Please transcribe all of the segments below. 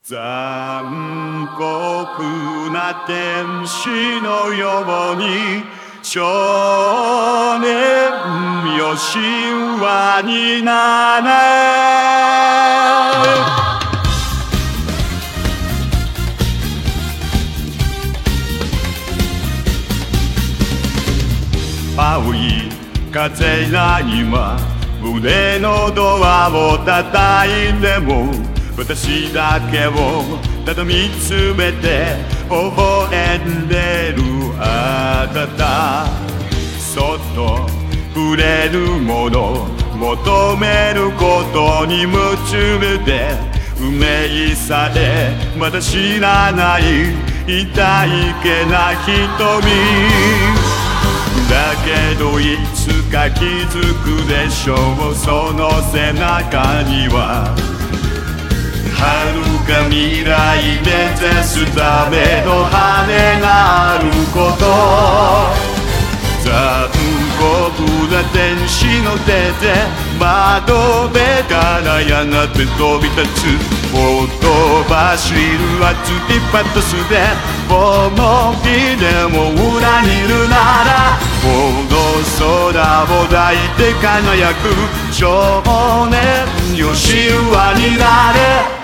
残酷な天使のように少年よ神話になれ。青い風が今胸のドアを叩いても、私だけをただ見つめて微笑んでるあなた。そっと触れるもの求めることに夢中で、運命さえまだ知らない痛いけな瞳だけど、いつか気づくでしょう。その背中には遥か未来目指すための羽があること。残酷な天使の手で窓辺からやがて飛び立つ。ほとばしる熱いパトスで思いでも裏にいるなら、この空を抱いて輝く少年よ神話になれ。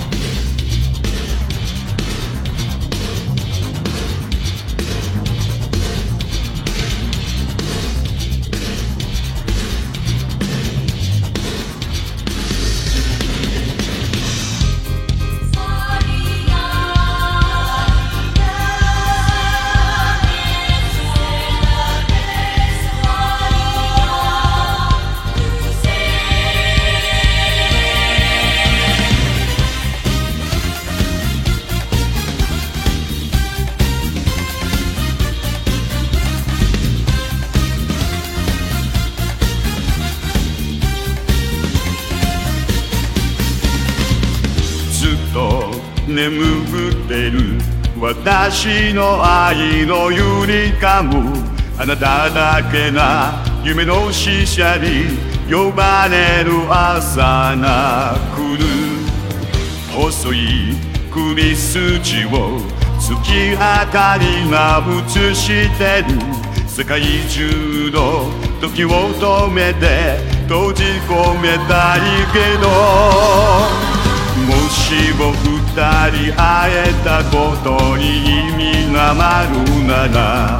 眠ってる私の愛のゆりかも、あなただけが夢の使者に呼ばれる朝が来る。細い首筋を月明かりが映してる。世界中の時を止めて閉じ込めたいけど、もしも二人会えたことに意味があるなら、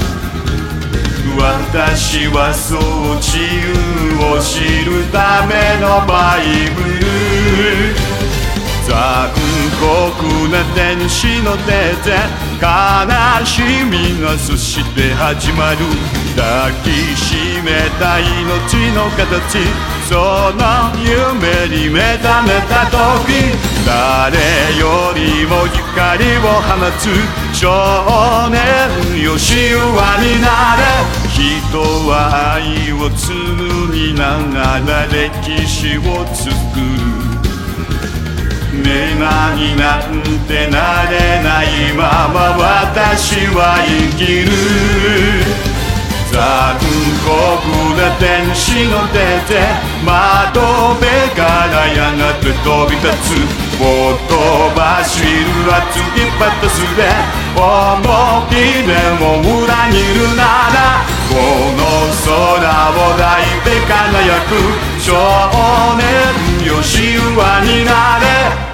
私はそう自由を知るためのバイブル。残酷な天使の手で悲しみがそして始まる。抱きしめた命の形、その夢に目覚めた時、誰よりも光を放つ少年よ神話になれ。人は愛を紡ぎながら歴史を作る。女神になんてなれないまま私は生きる。残酷な天使の手で窓辺からやがて飛び立つ。ほとばしる熱いパトスで思いでも裏にいるなら、この空を抱いて輝く少年よ神話になれ。